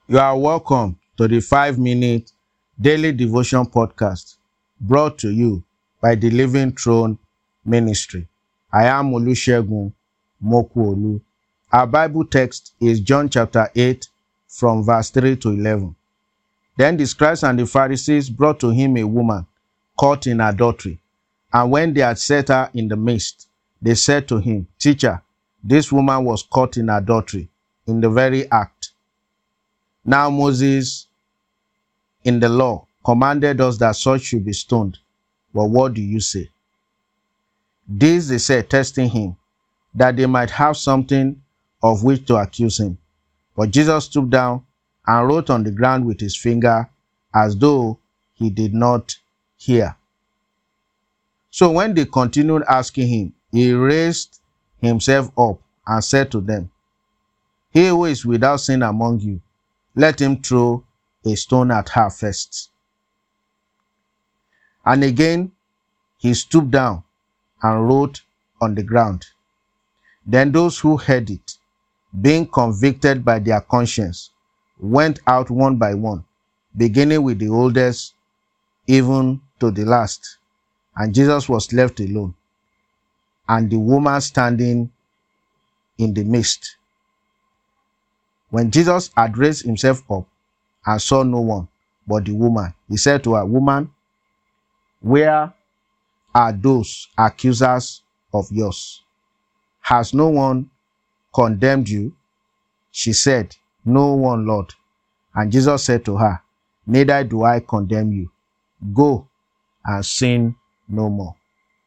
You are welcome to the 5-minute daily devotion podcast brought to you by the Living Throne Ministry. I am Olusegun Mokuolu. Our Bible text is John chapter 8 from verse 3 to 11. Then the scribes and the Pharisees brought to him a woman caught in adultery. And when they had set her in the midst, they said to him, "Teacher, this woman was caught in adultery in the very act. Now Moses in the law commanded us that such should be stoned. But what do you say?" This they said, testing him, that they might have something of which to accuse him. But Jesus stooped down and wrote on the ground with his finger, as though he did not hear. So when they continued asking him, he raised himself up and said to them, "He who is without sin among you, let him throw a stone at her first." And again he stooped down and wrote on the ground. Then those who heard it, being convicted by their conscience, went out one by one, beginning with the oldest, even to the last. And Jesus was left alone, and the woman standing in the midst. When Jesus had raised himself up and saw no one but the woman, he said to her, "Woman, where are those accusers of yours? Has no one condemned you?" She said, "No one, Lord." And Jesus said to her, "Neither do I condemn you. Go and sin no more."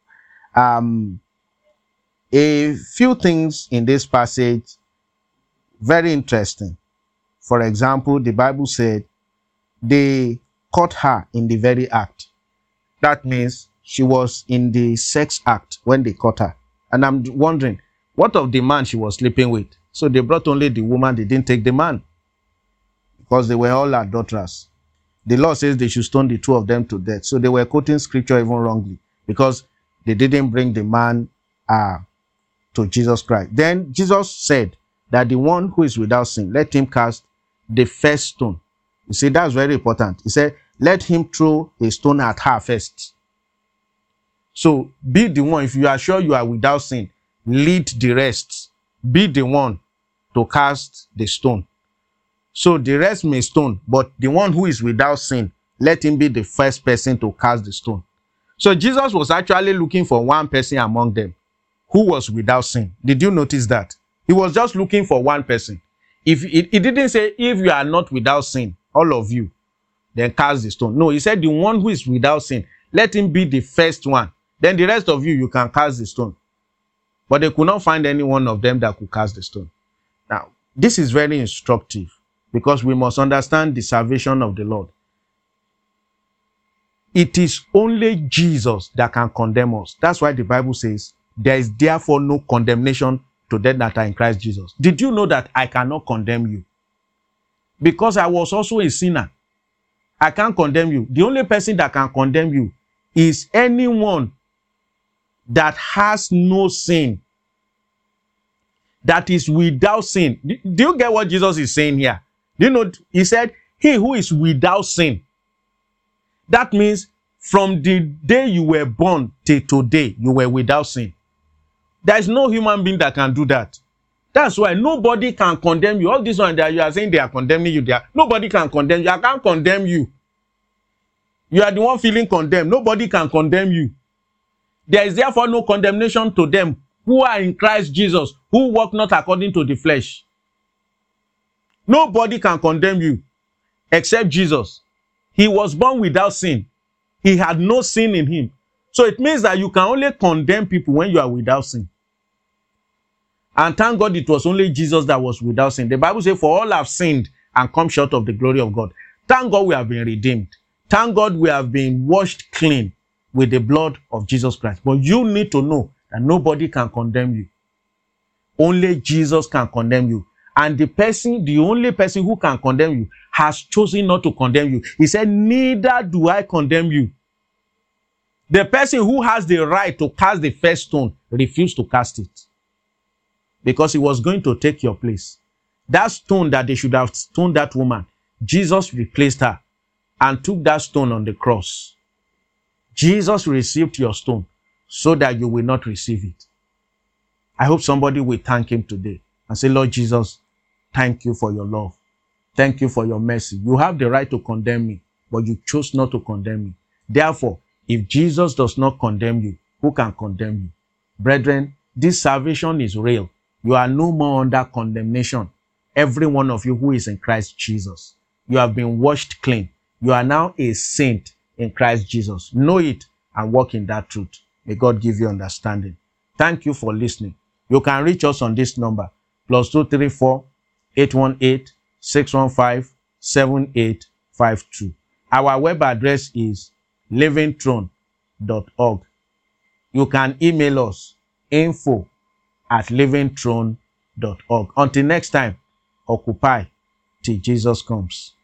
A few things in this passage, very interesting. For example, the Bible said they caught her in the very act. That means she was in the sex act when they caught her. And I'm wondering, what of the man she was sleeping with? So they brought only the woman, they didn't take the man, because they were all adulterers. The law says they should stone the two of them to death. So they were quoting scripture even wrongly, because they didn't bring the man to Jesus Christ. Then Jesus said that the one who is without sin, let him cast the first stone. You see, that's very important. He said, let him throw a stone at her first. So be the one. If you are sure you are without sin, lead the rest. Be the one to cast the stone. So the rest may stone, but the one who is without sin, let him be the first person to cast the stone. So Jesus was actually looking for one person among them who was without sin. Did you notice that? He was just looking for one person. If he didn't say, if you are not without sin, all of you, then cast the stone. No, he said the one who is without sin, let him be the first one. Then the rest of you, you can cast the stone. But they could not find any one of them that could cast the stone. Now, this is very instructive, because we must understand the salvation of the Lord. It is only Jesus that can condemn us. That's why the Bible says, there is therefore no condemnation to them that are in Christ Jesus. Did you know that I cannot condemn you? Because I was also a sinner. I can't condemn you. The only person that can condemn you is anyone that has no sin, that is without sin. Do you get what Jesus is saying here? Do you know? He said, he who is without sin. That means from the day you were born till today, you were without sin. There is no human being that can do that. That's why nobody can condemn you. All this one that you are saying they are condemning you, nobody can condemn you. I can't condemn you. You are the one feeling condemned. Nobody can condemn you. There is therefore no condemnation to them who are in Christ Jesus, who walk not according to the flesh. Nobody can condemn you except Jesus. He was born without sin. He had no sin in him. So it means that you can only condemn people when you are without sin. And thank God it was only Jesus that was without sin. The Bible says, for all have sinned and come short of the glory of God. Thank God we have been redeemed. Thank God we have been washed clean with the blood of Jesus Christ. But you need to know that nobody can condemn you. Only Jesus can condemn you. And the only person who can condemn you has chosen not to condemn you. He said, neither do I condemn you. The person who has the right to cast the first stone refused to cast it, because he was going to take your place. That stone that they should have stoned that woman, Jesus replaced her and took that stone on the cross. Jesus received your stone so that you will not receive it. I hope somebody will thank him today and say, Lord Jesus, thank you for your love. Thank you for your mercy. You have the right to condemn me, but you chose not to condemn me. Therefore, if Jesus does not condemn you, who can condemn you? Brethren, this salvation is real. You are no more under condemnation. Every one of you who is in Christ Jesus, you have been washed clean. You are now a saint in Christ Jesus. Know it and walk in that truth. May God give you understanding. Thank you for listening. You can reach us on this number, +234 818 615 7852. Our web address is livingthrone.org. You can email us info@livingthrone.org. Until next time, occupy till Jesus comes.